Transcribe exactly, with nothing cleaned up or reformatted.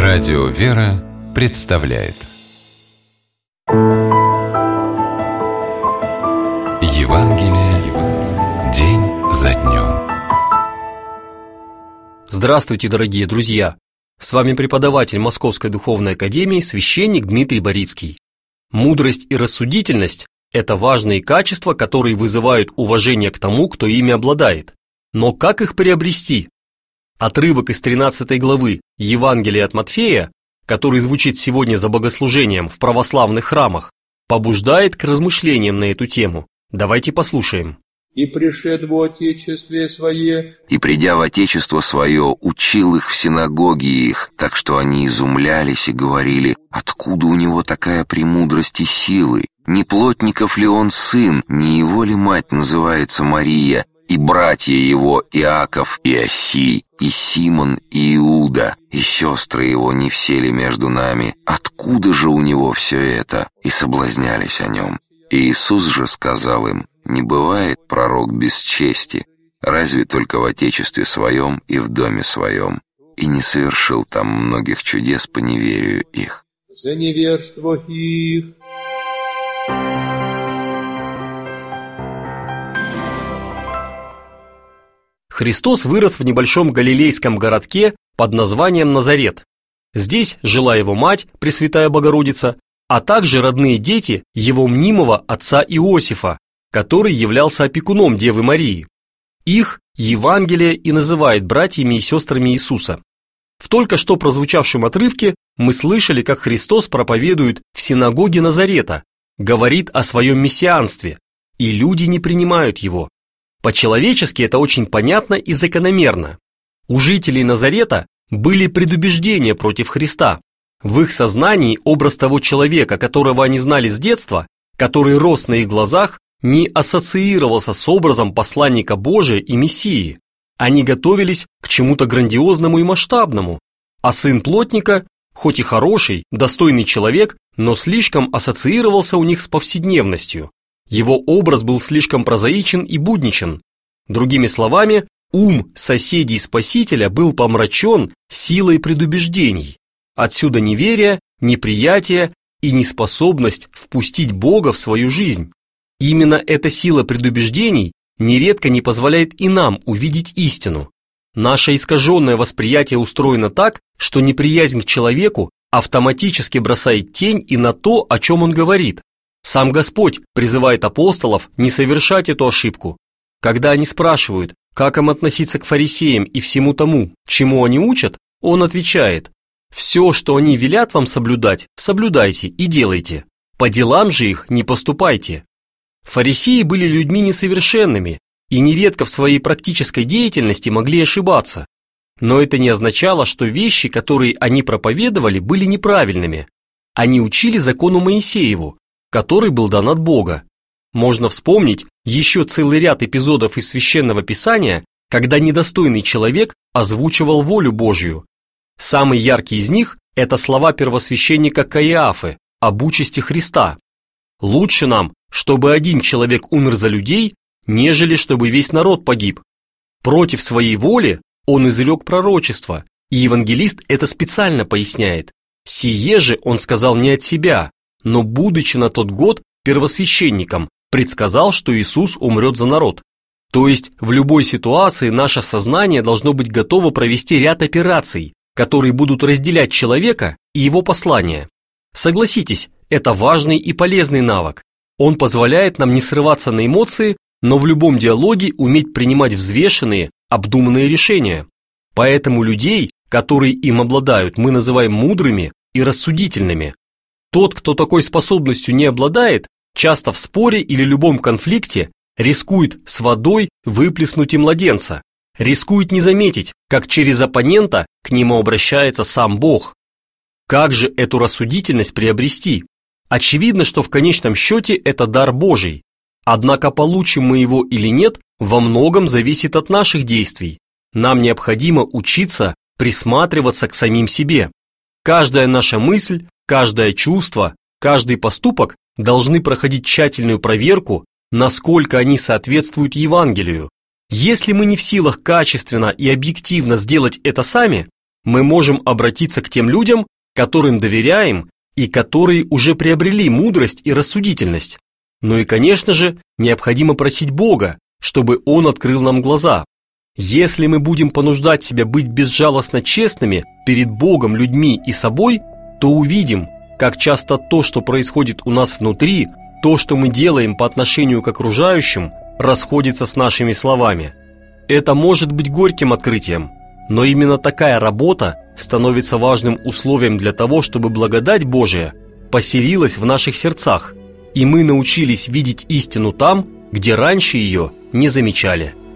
Радио «Вера» представляет Евангелие день за днем. Здравствуйте, дорогие друзья! С вами преподаватель Московской Духовной Академии, священник Дмитрий Борицкий. Мудрость и рассудительность – это важные качества, которые вызывают уважение к тому, кто ими обладает. Но как их приобрести? Отрывок из тринадцатой главы Евангелия от Матфея, который звучит сегодня за богослужением в православных храмах, побуждает к размышлениям на эту тему. Давайте послушаем. «И пришед в Отечестве Свое, и, придя в Отечество Свое, учил их в синагоге их, так что они изумлялись и говорили: откуда у него такая премудрость и силы? Не плотников ли он сын, не его ли мать называется Мария, и братья его Иаков и Иосий, и Симон и Иуда, и сестры его не все ли между нами? Откуда же у него все это?» И соблазнялись о нем. И Иисус же сказал им: не бывает пророк без чести, разве только в Отечестве Своем и в доме Своем, и не совершил там многих чудес по неверию их. За неверство их. Христос вырос в небольшом галилейском городке под названием Назарет. Здесь жила его мать, Пресвятая Богородица, а также родные дети его мнимого отца Иосифа, который являлся опекуном Девы Марии. Их Евангелие и называет братьями и сестрами Иисуса. В только что прозвучавшем отрывке мы слышали, как Христос проповедует в синагоге Назарета, говорит о своем мессианстве, и люди не принимают его. По-человечески это очень понятно и закономерно. У жителей Назарета были предубеждения против Христа. В их сознании образ того человека, которого они знали с детства, который рос на их глазах, не ассоциировался с образом посланника Божия и Мессии. Они готовились к чему-то грандиозному и масштабному, а сын плотника, хоть и хороший, достойный человек, но слишком ассоциировался у них с повседневностью. Его образ был слишком прозаичен и будничен. Другими словами, ум соседей Спасителя был помрачен силой предубеждений. Отсюда неверие, неприятие и неспособность впустить Бога в свою жизнь. Именно эта сила предубеждений нередко не позволяет и нам увидеть истину. Наше искаженное восприятие устроено так, что неприязнь к человеку автоматически бросает тень и на то, о чем он говорит. Сам Господь призывает апостолов не совершать эту ошибку. Когда они спрашивают, как им относиться к фарисеям и всему тому, чему они учат, он отвечает: «Все, что они велят вам соблюдать, соблюдайте и делайте. По делам же их не поступайте». Фарисеи были людьми несовершенными и нередко в своей практической деятельности могли ошибаться. Но это не означало, что вещи, которые они проповедовали, были неправильными. Они учили закону Моисееву, который был дан от Бога. Можно вспомнить еще целый ряд эпизодов из Священного Писания, когда недостойный человек озвучивал волю Божью. Самый яркий из них – это слова первосвященника Каиафы об участи Христа. «Лучше нам, чтобы один человек умер за людей, нежели чтобы весь народ погиб». Против своей воли он изрек пророчество, и евангелист это специально поясняет. «Сие же он сказал не от себя, но, будучи на тот год первосвященником, предсказал, что Иисус умрет за народ». То есть в любой ситуации наше сознание должно быть готово провести ряд операций, которые будут разделять человека и его послание. Согласитесь, это важный и полезный навык. Он позволяет нам не срываться на эмоции, но в любом диалоге уметь принимать взвешенные, обдуманные решения. Поэтому людей, которые им обладают, мы называем мудрыми и рассудительными. Тот, кто такой способностью не обладает, часто в споре или любом конфликте рискует с водой выплеснуть и младенца, рискует не заметить, как через оппонента к нему обращается сам Бог. Как же эту рассудительность приобрести? Очевидно, что в конечном счете это дар Божий. Однако получим мы его или нет, во многом зависит от наших действий. Нам необходимо учиться присматриваться к самим себе. Каждая наша мысль, каждое чувство, каждый поступок должны проходить тщательную проверку, насколько они соответствуют Евангелию. Если мы не в силах качественно и объективно сделать это сами, мы можем обратиться к тем людям, которым доверяем и которые уже приобрели мудрость и рассудительность. Ну и, конечно же, необходимо просить Бога, чтобы Он открыл нам глаза. Если мы будем понуждать себя быть безжалостно честными перед Богом, людьми и собой, то увидим, как часто то, что происходит у нас внутри, то, что мы делаем по отношению к окружающим, расходится с нашими словами. Это может быть горьким открытием, но именно такая работа становится важным условием для того, чтобы благодать Божия поселилась в наших сердцах, и мы научились видеть истину там, где раньше ее не замечали.